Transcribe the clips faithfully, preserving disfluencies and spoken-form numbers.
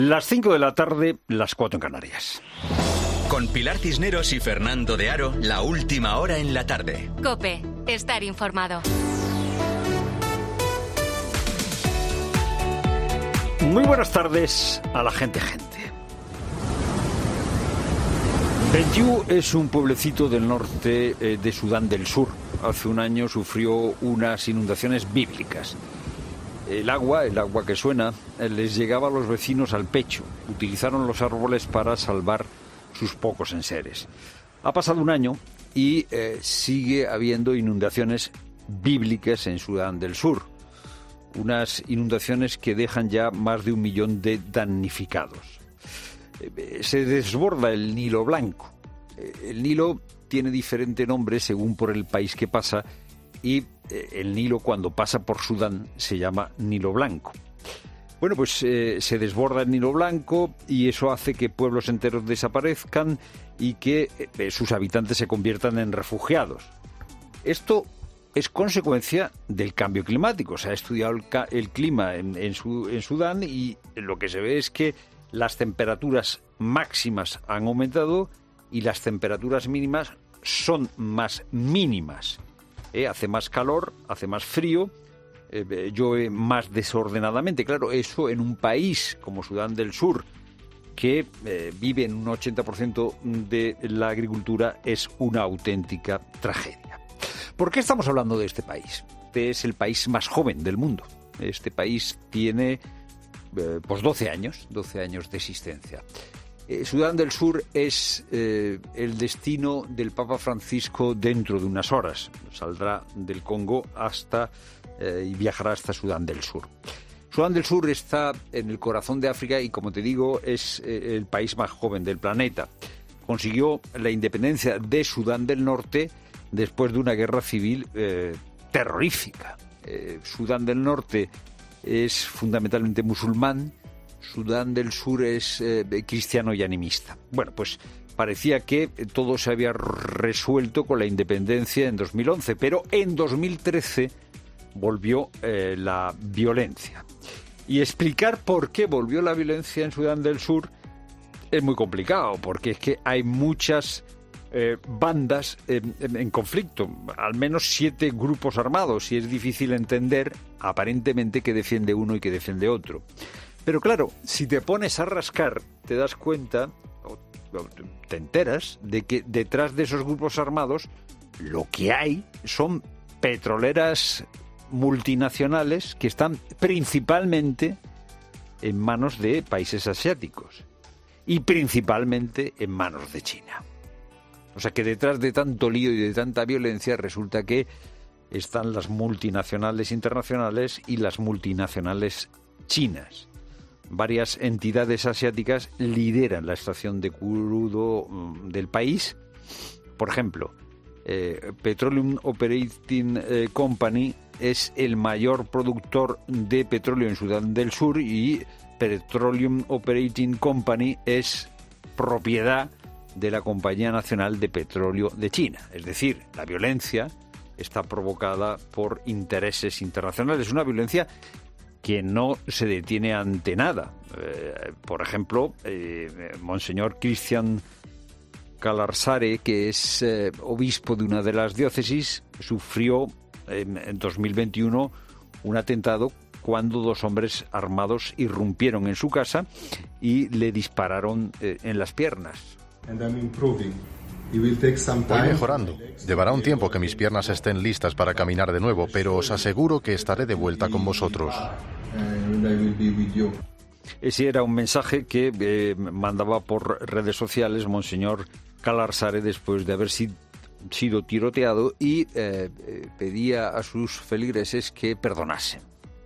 Las cinco de la tarde, las cuatro en Canarias. Con Pilar Cisneros y Fernando de Aro, la última hora en la tarde. COPE, estar informado. Muy buenas tardes a la gente gente. Bentiu es un pueblecito del norte eh, de Sudán del Sur. Hace un año sufrió unas inundaciones bíblicas. El agua, el agua que suena, eh, les llegaba a los vecinos al pecho. Utilizaron los árboles para salvar sus pocos enseres. Ha pasado un año y eh, sigue habiendo inundaciones bíblicas en Sudán del Sur. Unas inundaciones que dejan ya más de un millón de damnificados. Se desborda el Nilo Blanco. El Nilo tiene diferente nombre según por el país que pasa y el Nilo cuando pasa por Sudán se llama Nilo Blanco. Bueno, pues eh, se desborda el Nilo Blanco y eso hace que pueblos enteros desaparezcan y que eh, sus habitantes se conviertan en refugiados. Esto es consecuencia del cambio climático. Se ha estudiado el, ca- el clima en, en, su, en Sudán y lo que se ve es que las temperaturas máximas han aumentado y las temperaturas mínimas son más mínimas. Eh, hace más calor, hace más frío, eh, llueve más desordenadamente. Claro, eso en un país como Sudán del Sur, que eh, vive en un ochenta por ciento de la agricultura, es una auténtica tragedia. ¿Por qué estamos hablando de este país? Este es el país más joven del mundo. Este país tiene Eh, pues doce años, doce años de existencia. Eh, Sudán del Sur es eh, el destino del Papa Francisco dentro de unas horas. Saldrá del Congo hasta eh, y viajará hasta Sudán del Sur. Sudán del Sur está en el corazón de África y, como te digo, es eh, el país más joven del planeta. Consiguió la independencia de Sudán del Norte después de una guerra civil eh, terrorífica. Eh, Sudán del Norte es fundamentalmente musulmán, Sudán del Sur es eh, cristiano y animista. Bueno, pues parecía que todo se había resuelto con la independencia en dos mil once, pero en dos mil trece volvió eh, la violencia. Y explicar por qué volvió la violencia en Sudán del Sur es muy complicado, porque es que hay muchas Eh, bandas en, en, en conflicto, al menos siete grupos armados, y es difícil entender aparentemente que defiende uno y que defiende otro. Pero claro, si te pones a rascar, te das cuenta, o, o te enteras, de que detrás de esos grupos armados lo que hay son petroleras multinacionales que están principalmente en manos de países asiáticos y principalmente en manos de China. O sea que detrás de tanto lío y de tanta violencia resulta que están las multinacionales internacionales y las multinacionales chinas. Varias entidades asiáticas lideran la extracción de crudo del país. Por ejemplo, eh, Petroleum Operating Company es el mayor productor de petróleo en Sudán del Sur y Petroleum Operating Company es propiedad de la Compañía Nacional de Petróleo de China. Es decir, la violencia está provocada por intereses internacionales. Una violencia que no se detiene ante nada. Eh, por ejemplo, eh, Monseñor Christian Calarsare, que es eh, obispo de una de las diócesis, sufrió en, en dos mil veintiuno un atentado cuando dos hombres armados irrumpieron en su casa y le dispararon eh, en las piernas. Voy mejorando. Llevará un tiempo que mis piernas estén listas para caminar de nuevo, pero os aseguro que estaré de vuelta con vosotros. Ese era un mensaje que eh, mandaba por redes sociales Monseñor Calarsare después de haber si, sido tiroteado y eh, pedía a sus feligreses que perdonasen.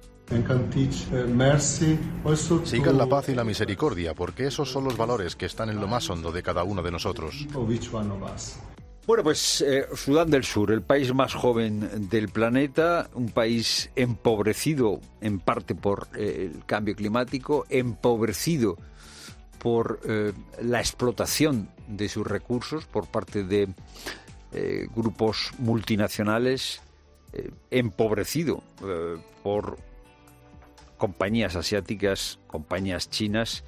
Sigan la paz y la misericordia, porque esos son los valores que están en lo más hondo de cada uno de nosotros. Bueno, pues eh, Sudán del Sur, el país más joven del planeta, un país empobrecido en parte por eh, el cambio climático, empobrecido por eh, la explotación de sus recursos por parte de eh, grupos multinacionales, eh, empobrecido eh, por compañías asiáticas, compañías chinas,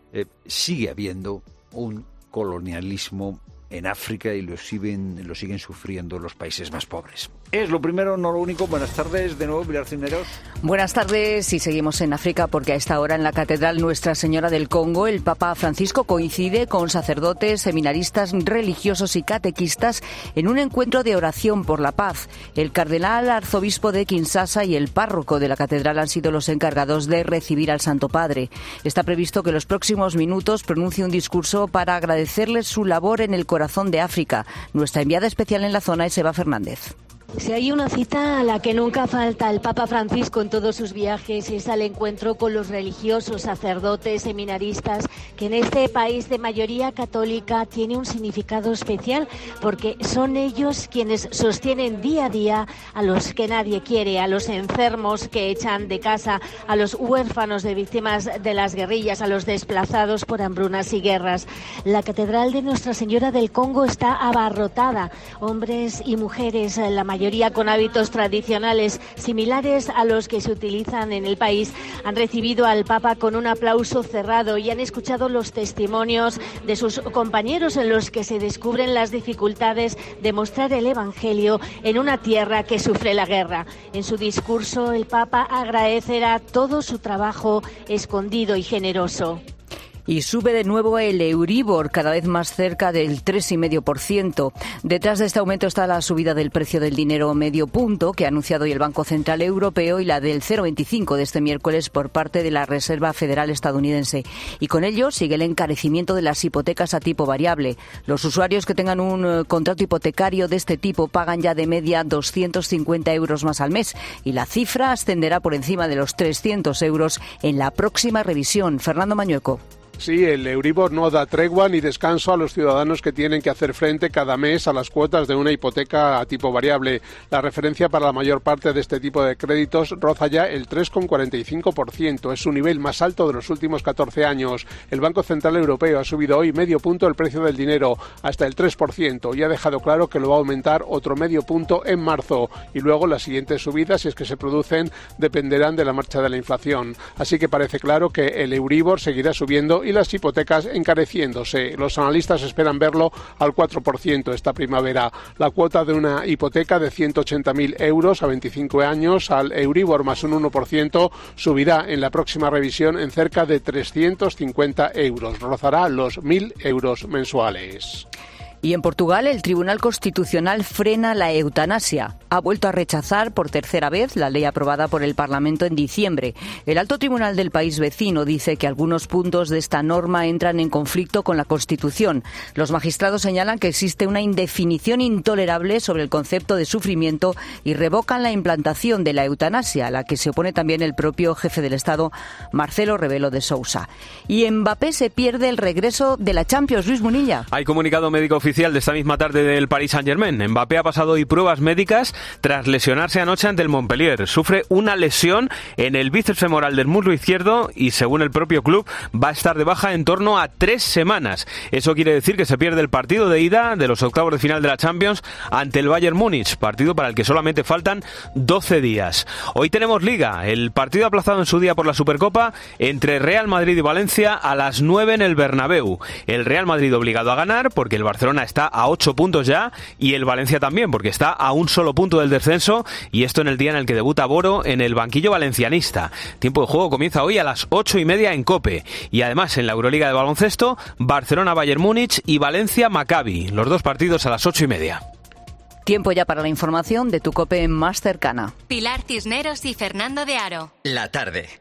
eh, sigue habiendo un colonialismo en África y lo siguen, lo siguen sufriendo los países más pobres. Es lo primero, no lo único. Buenas tardes, de nuevo, Pilar Cisneros. Buenas tardes, y seguimos en África porque a esta hora en la Catedral Nuestra Señora del Congo el Papa Francisco coincide con sacerdotes, seminaristas, religiosos y catequistas en un encuentro de oración por la paz. El cardenal arzobispo de Kinshasa y el párroco de la Catedral han sido los encargados de recibir al Santo Padre. Está previsto que en los próximos minutos pronuncie un discurso para agradecerles su labor en el corazón de África. Nuestra enviada especial en la zona es Eva Fernández. Si hay una cita a la que nunca falta el Papa Francisco en todos sus viajes, es al encuentro con los religiosos, sacerdotes, seminaristas, que en este país de mayoría católica tiene un significado especial, porque son ellos quienes sostienen día a día a los que nadie quiere, a los enfermos que echan de casa, a los huérfanos de víctimas de las guerrillas, a los desplazados por hambrunas y guerras. La Catedral de Nuestra Señora del Congo está abarrotada, hombres y mujeres, la mayoría mayoría con hábitos tradicionales similares a los que se utilizan en el país, han recibido al Papa con un aplauso cerrado y han escuchado los testimonios de sus compañeros en los que se descubren las dificultades de mostrar el Evangelio en una tierra que sufre la guerra. En su discurso, el Papa agradecerá todo su trabajo escondido y generoso. Y sube de nuevo el Euribor, cada vez más cerca del tres coma cinco por ciento. Detrás de este aumento está la subida del precio del dinero medio punto que ha anunciado hoy el Banco Central Europeo y la del cero coma veinticinco de este miércoles por parte de la Reserva Federal estadounidense. Y con ello sigue el encarecimiento de las hipotecas a tipo variable. Los usuarios que tengan un contrato hipotecario de este tipo pagan ya de media doscientos cincuenta euros más al mes y la cifra ascenderá por encima de los trescientos euros en la próxima revisión. Fernando Mañueco. Sí, el Euribor no da tregua ni descanso a los ciudadanos que tienen que hacer frente cada mes a las cuotas de una hipoteca a tipo variable. La referencia para la mayor parte de este tipo de créditos roza ya el tres coma cuarenta y cinco por ciento. Es su nivel más alto de los últimos catorce años. El Banco Central Europeo ha subido hoy medio punto el precio del dinero hasta el tres por ciento y ha dejado claro que lo va a aumentar otro medio punto en marzo. Y luego las siguientes subidas, si es que se producen, dependerán de la marcha de la inflación. Así que parece claro que el Euribor seguirá subiendo y las hipotecas encareciéndose. Los analistas esperan verlo al cuatro por ciento esta primavera. La cuota de una hipoteca de ciento ochenta mil euros a veinticinco años al Euribor más un uno por ciento subirá en la próxima revisión en cerca de trescientos cincuenta euros. Rozará los mil euros mensuales. Y en Portugal, el Tribunal Constitucional frena la eutanasia. Ha vuelto a rechazar por tercera vez la ley aprobada por el Parlamento en diciembre. El alto tribunal del país vecino dice que algunos puntos de esta norma entran en conflicto con la Constitución. Los magistrados señalan que existe una indefinición intolerable sobre el concepto de sufrimiento y revocan la implantación de la eutanasia, a la que se opone también el propio jefe del Estado, Marcelo Rebelo de Sousa. Y Mbappé se pierde el regreso de la Champions. Luis Munilla. Hay comunicado médico oficial oficial de esta misma tarde del Paris Saint-Germain. Mbappé ha pasado hoy pruebas médicas tras lesionarse anoche ante el Montpellier. Sufre una lesión en el bíceps femoral del muslo izquierdo y, según el propio club, va a estar de baja en torno a tres semanas. Eso quiere decir que se pierde el partido de ida de los octavos de final de la Champions ante el Bayern Múnich, partido para el que solamente faltan doce días. Hoy tenemos Liga, el partido aplazado en su día por la Supercopa entre Real Madrid y Valencia a las nueve en el Bernabéu. El Real Madrid obligado a ganar porque el Barcelona está a ocho puntos ya y el Valencia también porque está a un solo punto del descenso, y esto en el día en el que debuta Boro en el banquillo valencianista. Tiempo de juego comienza hoy a las ocho y media en COPE, y además en la Euroliga de baloncesto, Barcelona-Bayern Múnich y Valencia-Maccabi, los dos partidos a las ocho y media. Tiempo ya para la información de tu COPE más cercana. Pilar Cisneros y Fernando de Aro. La tarde.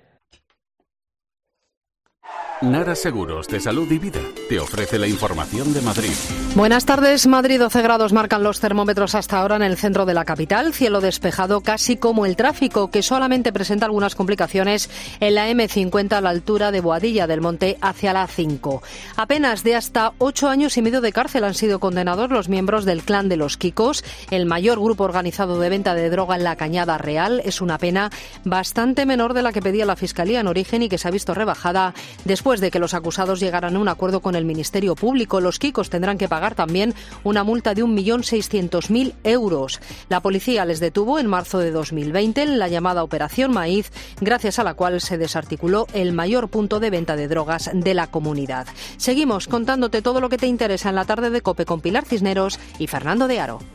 Nara Seguros de Salud y Vida te ofrece la información de Madrid. Buenas tardes. Madrid, doce grados marcan los termómetros hasta ahora en el centro de la capital. Cielo despejado, casi como el tráfico, que solamente presenta algunas complicaciones en la eme cincuenta a la altura de Boadilla del Monte hacia la A cinco. Apenas de hasta ocho años y medio de cárcel han sido condenados los miembros del Clan de los Quicos, el mayor grupo organizado de venta de droga en la Cañada Real. Es una pena bastante menor de la que pedía la Fiscalía en origen y que se ha visto rebajada después después de que los acusados llegaran a un acuerdo con el Ministerio Público. Los Kikos tendrán que pagar también una multa de un millón seiscientos mil euros. La policía les detuvo en marzo de dos mil veinte en la llamada Operación Maíz, gracias a la cual se desarticuló el mayor punto de venta de drogas de la comunidad. Seguimos contándote todo lo que te interesa en la tarde de COPE con Pilar Cisneros y Fernando de Aro.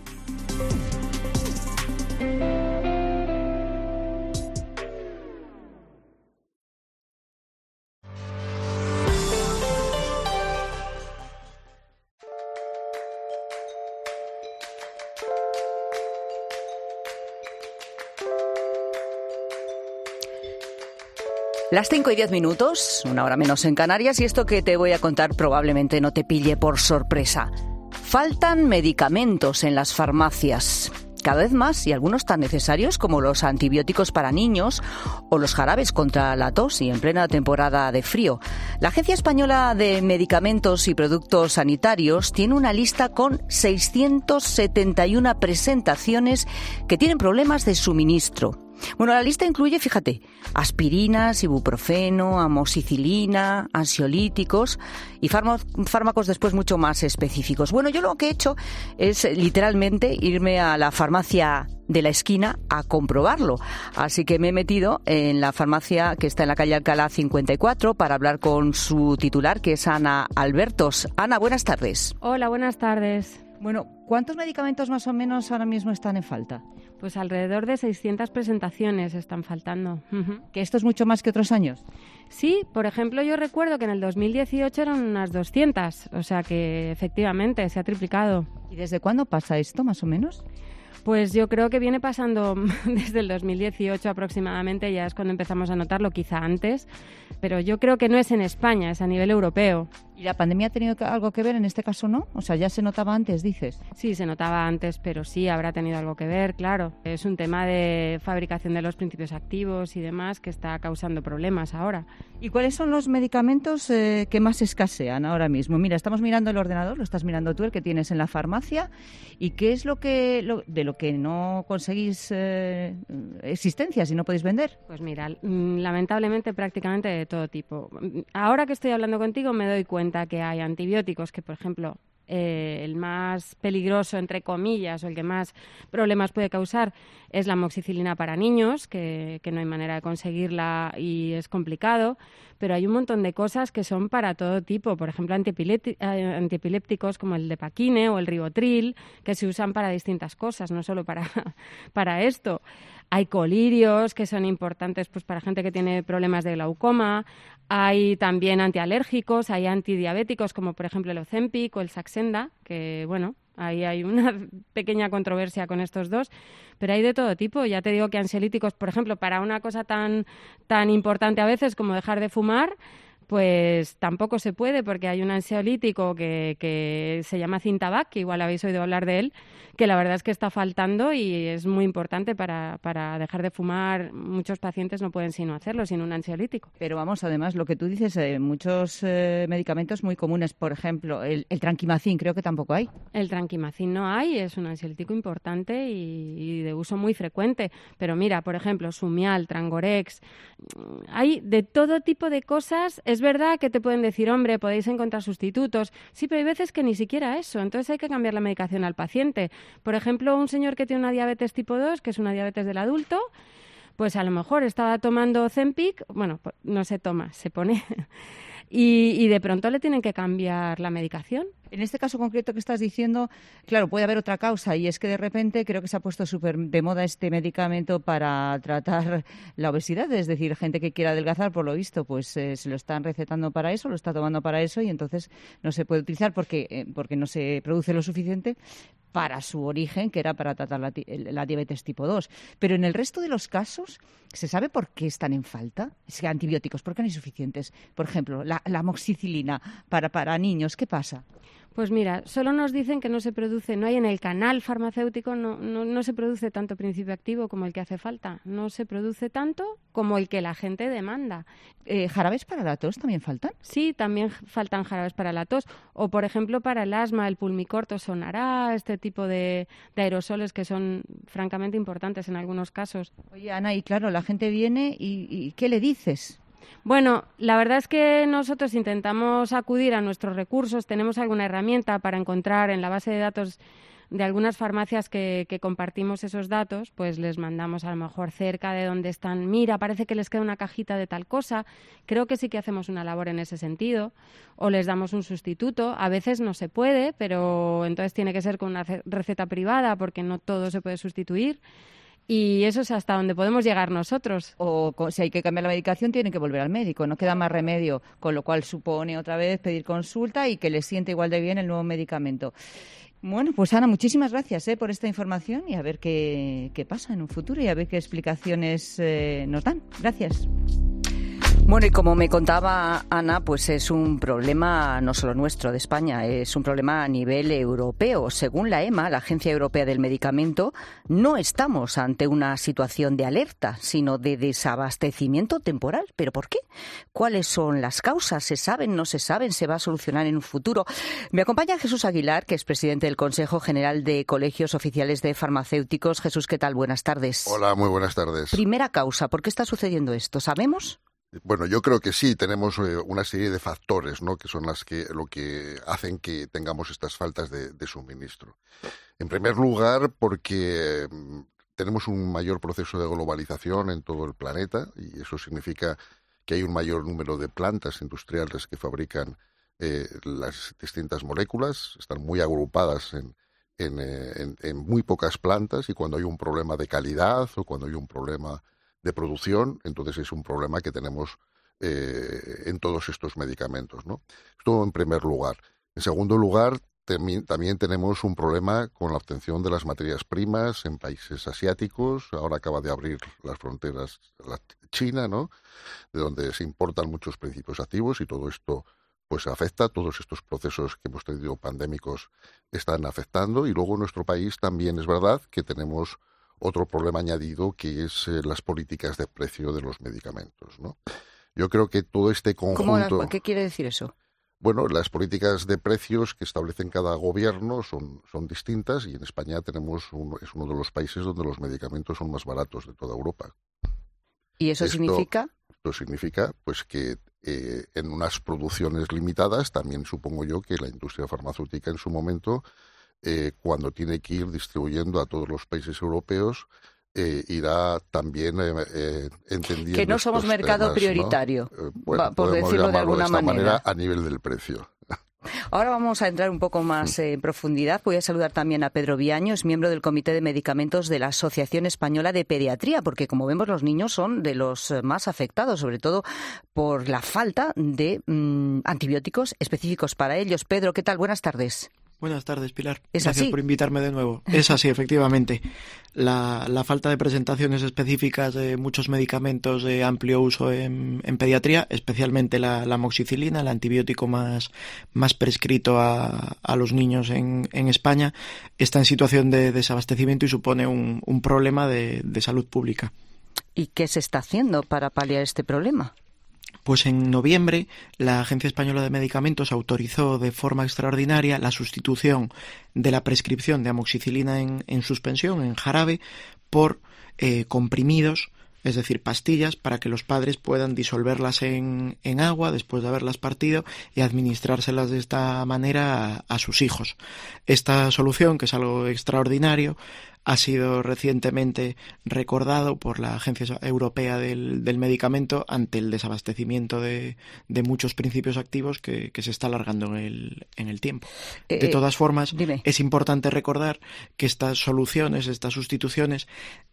Las cinco y diez minutos, una hora menos en Canarias, y esto que te voy a contar probablemente no te pille por sorpresa. Faltan medicamentos en las farmacias, cada vez más, y algunos tan necesarios como los antibióticos para niños o los jarabes contra la tos y en plena temporada de frío. La Agencia Española de Medicamentos y Productos Sanitarios tiene una lista con seiscientas setenta y una presentaciones que tienen problemas de suministro. Bueno, la lista incluye, fíjate, aspirinas, ibuprofeno, amoxicilina, ansiolíticos y fármacos después mucho más específicos. Bueno, yo lo que he hecho es literalmente irme a la farmacia de la esquina a comprobarlo. Así que me he metido en la farmacia que está en la calle Alcalá cincuenta y cuatro para hablar con su titular, que es Ana Albertos. Ana, buenas tardes. Hola, buenas tardes. Bueno, ¿cuántos medicamentos más o menos ahora mismo están en falta? Pues alrededor de seiscientas presentaciones están faltando. Uh-huh. ¿Que esto es mucho más que otros años? Sí, por ejemplo, yo recuerdo que en el dos mil dieciocho eran unas doscientas, o sea que efectivamente se ha triplicado. ¿Y desde cuándo pasa esto, más o menos? Pues yo creo que viene pasando desde el dos mil dieciocho aproximadamente, ya es cuando empezamos a notarlo, quizá antes, pero yo creo que no es en España, es a nivel europeo. ¿Y la pandemia ha tenido algo que ver? En este caso no, o sea, ya se notaba antes, dices. Sí, se notaba antes, pero sí habrá tenido algo que ver, claro. Es un tema de fabricación de los principios activos y demás que está causando problemas ahora. ¿Y cuáles son los medicamentos eh, que más escasean ahora mismo? Mira, estamos mirando el ordenador, lo estás mirando tú, el que tienes en la farmacia, y ¿qué es lo que lo, de lo que no conseguís eh, existencia si no podéis vender? Pues mira, lamentablemente prácticamente de todo tipo. Ahora que estoy hablando contigo me doy cuenta que hay antibióticos que, por ejemplo, eh, el más peligroso, entre comillas, o el que más problemas puede causar es la amoxicilina para niños, que, que no hay manera de conseguirla y es complicado, pero hay un montón de cosas que son para todo tipo, por ejemplo, antiepilepti- eh, antiepilépticos como el Depaquine o el Rivotril, que se usan para distintas cosas, no solo para, para esto. Hay colirios que son importantes pues para gente que tiene problemas de glaucoma. Hay también antialérgicos, hay antidiabéticos como por ejemplo el Ozempic o el Saxenda, que bueno, ahí hay una pequeña controversia con estos dos, pero hay de todo tipo. Ya te digo que ansiolíticos, por ejemplo, para una cosa tan, tan importante a veces como dejar de fumar, pues tampoco se puede, porque hay un ansiolítico que, que se llama Cintabac, que igual habéis oído hablar de él, que la verdad es que está faltando y es muy importante para, para dejar de fumar. Muchos pacientes no pueden sino hacerlo sin un ansiolítico. Pero vamos, además, lo que tú dices, eh, muchos eh, medicamentos muy comunes, por ejemplo, el, el tranquimacin, creo que tampoco hay. El tranquimacin no hay, es un ansiolítico importante y, y de uso muy frecuente. Pero mira, por ejemplo, Sumial, Trangorex, hay de todo tipo de cosas. Es verdad que te pueden decir, hombre, podéis encontrar sustitutos. Sí, pero hay veces que ni siquiera eso. Entonces hay que cambiar la medicación al paciente. Por ejemplo, un señor que tiene una diabetes tipo dos, que es una diabetes del adulto, pues a lo mejor estaba tomando Ozempic, bueno, pues no se toma, se pone, y, y de pronto le tienen que cambiar la medicación. En este caso concreto que estás diciendo, claro, puede haber otra causa, y es que de repente creo que se ha puesto súper de moda este medicamento para tratar la obesidad, es decir, gente que quiera adelgazar, por lo visto, pues eh, se lo están recetando para eso, lo está tomando para eso, y entonces no se puede utilizar porque, eh, porque no se produce lo suficiente para su origen, que era para tratar la, la diabetes tipo dos. Pero en el resto de los casos, ¿se sabe por qué están en falta? Es que antibióticos, ¿por qué no hay suficientes? Por ejemplo, la, la amoxicilina para, para niños, ¿qué pasa? Pues mira, solo nos dicen que no se produce, no hay en el canal farmacéutico, no, no, no se produce tanto principio activo como el que hace falta. No se produce tanto como el que la gente demanda. Eh, ¿Jarabes para la tos también faltan? Sí, también faltan jarabes para la tos. O, por ejemplo, para el asma, el Pulmicort o Sonará, este tipo de, de aerosoles que son francamente importantes en algunos casos. Oye, Ana, y claro, la gente viene y, y ¿qué le dices? Bueno, la verdad es que nosotros intentamos acudir a nuestros recursos, tenemos alguna herramienta para encontrar en la base de datos de algunas farmacias que, que compartimos esos datos, pues les mandamos a lo mejor cerca de donde están, mira, parece que les queda una cajita de tal cosa, creo que sí que hacemos una labor en ese sentido, o les damos un sustituto, a veces no se puede, pero entonces tiene que ser con una receta privada porque no todo se puede sustituir. Y eso es hasta donde podemos llegar nosotros. O si hay que cambiar la medicación, tienen que volver al médico, no queda más remedio, con lo cual supone otra vez pedir consulta y que les siente igual de bien el nuevo medicamento. Bueno, pues Ana, muchísimas gracias eh, por esta información y a ver qué, qué pasa en un futuro y a ver qué explicaciones eh, nos dan. Gracias. Bueno, y como me contaba Ana, pues es un problema no solo nuestro, de España, es un problema a nivel europeo. Según la EMA, la Agencia Europea del Medicamento, no estamos ante una situación de alerta, sino de desabastecimiento temporal. ¿Pero por qué? ¿Cuáles son las causas? ¿Se saben? ¿No se saben? ¿Se va a solucionar en un futuro? Me acompaña Jesús Aguilar, que es presidente del Consejo General de Colegios Oficiales de Farmacéuticos. Jesús, ¿qué tal? Buenas tardes. Hola, muy buenas tardes. Primera causa, ¿por qué está sucediendo esto? ¿Sabemos? Bueno, yo creo que sí, tenemos eh, una serie de factores, ¿no?, que son las que lo que hacen que tengamos estas faltas de, de suministro. En primer lugar, porque eh, tenemos un mayor proceso de globalización en todo el planeta y eso significa que hay un mayor número de plantas industriales que fabrican eh, las distintas moléculas, están muy agrupadas en, en, eh, en, en muy pocas plantas y cuando hay un problema de calidad o cuando hay un problema de producción, entonces es un problema que tenemos eh, en todos estos medicamentos, ¿no? Esto en primer lugar. En segundo lugar, también, también tenemos un problema con la obtención de las materias primas en países asiáticos. Ahora acaba de abrir las fronteras la China, ¿no?, de donde se importan muchos principios activos y todo esto pues afecta. Todos estos procesos que hemos tenido pandémicos están afectando y luego en nuestro país también es verdad que tenemos otro problema añadido que es eh, las políticas de precio de los medicamentos, ¿no? Yo creo que todo este conjunto... ¿Cómo, ¿Qué quiere decir eso? Bueno, las políticas de precios que establecen cada gobierno son, son distintas y en España tenemos un, es uno de los países donde los medicamentos son más baratos de toda Europa. ¿Y eso esto, significa? Esto significa pues que eh, en unas producciones limitadas también supongo yo que la industria farmacéutica en su momento... Eh, cuando tiene que ir distribuyendo a todos los países europeos, eh, irá también eh, eh, entendiendo que no somos mercado temas, prioritario, ¿no? Eh, bueno, va, por decirlo de alguna de esta manera. manera a nivel del precio. Ahora vamos a entrar un poco más eh, en profundidad. Voy a saludar también a Pedro Viaño, es miembro del Comité de Medicamentos de la Asociación Española de Pediatría, porque como vemos los niños son de los más afectados, sobre todo por la falta de mmm, antibióticos específicos para ellos. Pedro, ¿qué tal? Buenas tardes. Buenas tardes, Pilar. ¿Es Gracias así? por invitarme de nuevo. Es así, efectivamente. La, la falta de presentaciones específicas de muchos medicamentos de amplio uso en, en pediatría, especialmente la, la amoxicilina, el antibiótico más, más prescrito a, a los niños en, en España, está en situación de desabastecimiento y supone un, un problema de, de salud pública. ¿Y qué se está haciendo para paliar este problema? Pues en noviembre la Agencia Española de Medicamentos autorizó de forma extraordinaria la sustitución de la prescripción de amoxicilina en, en suspensión, en jarabe, por eh, comprimidos, es decir, pastillas, para que los padres puedan disolverlas en, en agua después de haberlas partido y administrárselas de esta manera a, a sus hijos. Esta solución, que es algo extraordinario, ha sido recientemente recordado por la Agencia Europea del, del Medicamento ante el desabastecimiento de, de muchos principios activos que, que se está alargando en el, en el tiempo. Eh, de todas formas, dime. Es importante recordar que estas soluciones, estas sustituciones,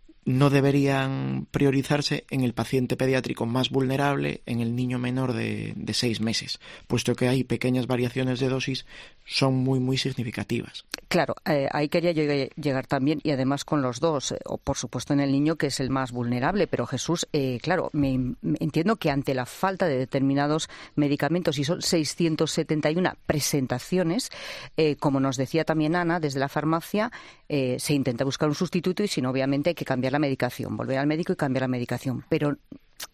no deberían priorizarse en el paciente pediátrico más vulnerable, en el niño menor de, de seis meses, puesto que hay pequeñas variaciones de dosis, son muy, muy significativas. Claro, eh, ahí quería yo llegar también, y además con los dos, eh, o por supuesto en el niño, que es el más vulnerable, pero Jesús, eh, claro, me, me entiendo que ante la falta de determinados medicamentos, y son seiscientas setenta y una presentaciones, eh, como nos decía también Ana, desde la farmacia, eh, se intenta buscar un sustituto y si no, obviamente hay que cambiar la medicación, volver al médico y cambiar la medicación. Pero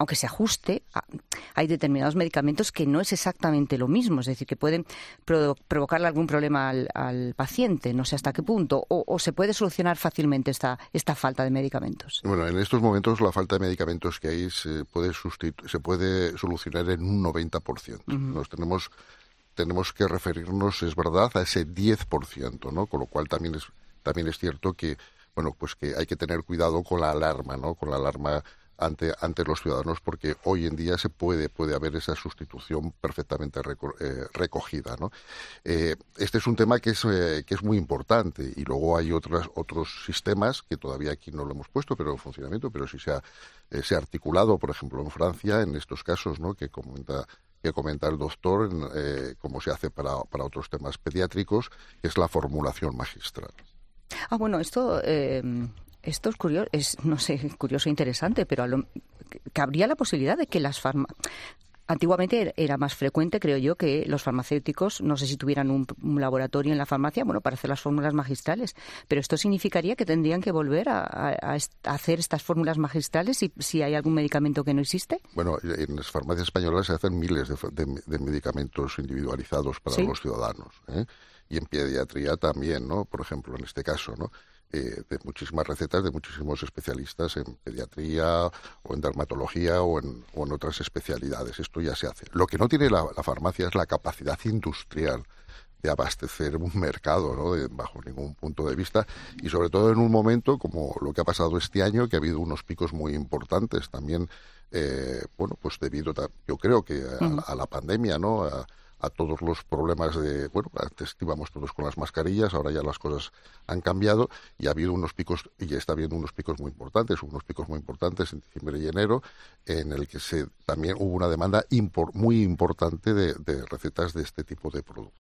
aunque se ajuste, hay determinados medicamentos que no es exactamente lo mismo, es decir, que pueden pro- provocarle algún problema al, al paciente, no sé hasta qué punto, o, o se puede solucionar fácilmente esta, esta falta de medicamentos. Bueno, en estos momentos la falta de medicamentos que hay se puede, sustitu- se puede solucionar en un noventa por ciento. Uh-huh. Nos tenemos, tenemos que referirnos, es verdad, a ese diez por ciento, ¿no? Con lo cual también es, también es cierto que, bueno, pues que hay que tener cuidado con la alarma, ¿no? Con la alarma ante ante los ciudadanos, porque hoy en día se puede puede haber esa sustitución perfectamente reco eh, recogida, ¿no? Eh, este es un tema que es eh, que es muy importante, y luego hay otras otros sistemas que todavía aquí no lo hemos puesto, pero en funcionamiento, pero sí se ha eh, se ha articulado, por ejemplo, en Francia, en estos casos, ¿no? Que comenta que comenta el doctor, en, eh, como se hace para para otros temas pediátricos, que es la formulación magistral. Ah, bueno, esto eh... Esto es curioso, es, no sé, curioso e interesante, pero a lo, cabría la posibilidad de que las farmacias... Antiguamente era más frecuente, creo yo, que los farmacéuticos, no sé si tuvieran un, un laboratorio en la farmacia, bueno, para hacer las fórmulas magistrales, pero esto significaría que tendrían que volver a, a, a hacer estas fórmulas magistrales si, si hay algún medicamento que no existe. Bueno, en las farmacias españolas se hacen miles de, de, de medicamentos individualizados para ¿sí? los ciudadanos, ¿eh? Y en pediatría también, ¿no? Por ejemplo, en este caso, ¿no? Eh, de muchísimas recetas de muchísimos especialistas en pediatría o en dermatología o en, o en otras especialidades. Esto ya se hace. Lo que no tiene la, la farmacia es la capacidad industrial de abastecer un mercado, ¿no? De, bajo ningún punto de vista, y sobre todo en un momento como lo que ha pasado este año, que ha habido unos picos muy importantes también, eh, bueno, pues debido, a, yo creo que a, uh-huh. a la pandemia, ¿no? A, a todos los problemas de, bueno, antes íbamos todos con las mascarillas, ahora ya las cosas han cambiado y ha habido unos picos, y ya está habiendo unos picos muy importantes, unos picos muy importantes en diciembre y enero, en el que se también hubo una demanda impor, muy importante de, de recetas de este tipo de productos.